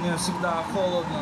Мне всегда холодно.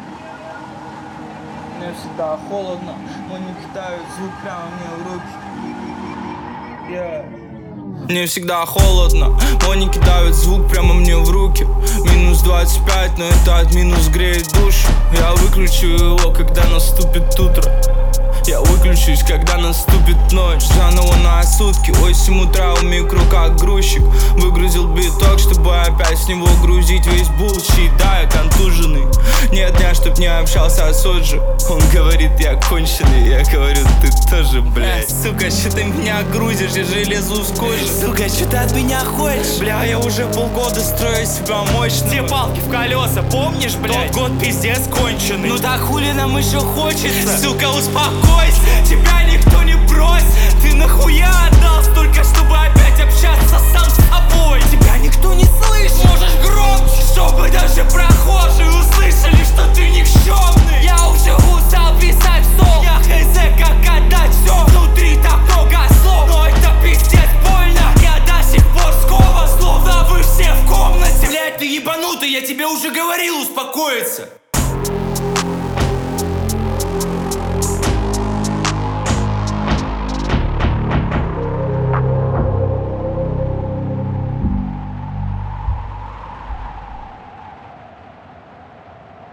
Мне всегда холодно. Они кидают звук прямо мне в руки. Мне всегда холодно, они кидают звук прямо мне в руки. Минус 25, но этот минус греет душу. Я выключу его, когда наступит утро. Я выключусь, когда наступит ночь. Заново на сутки, 8 утра у микро как грузчик. Выгрузил биток, чтобы опять с него грузить весь булщит. Да, я контуженный, нет дня, чтоб не общался с Оджи. Он говорит, я конченый, я говорю, ты тоже, блядь. Сука, что ты меня грузишь, я же лезу с кожи. Сука, что ты от меня хочешь? Бля, я уже полгода строю себя мощно. Те палки в колеса, помнишь, блядь? Тот год пиздец конченый. Ну так хули нам еще хочется? Сука, успокойся, тебя никто не бросит. Ты нахуя отдал столько, чтобы опять общаться сам с собой? Тебя никто не слышит. Можешь громче, чтобы даже прохожие услышали, что ты никчемный. Я уже устал писать в стол. Я хз, как отдать все. Внутри так много слов, но это пиздец больно. Я до сих пор скован, словно вы все в комнате. Блять, ты ебанутый, я тебе уже говорил успокоиться.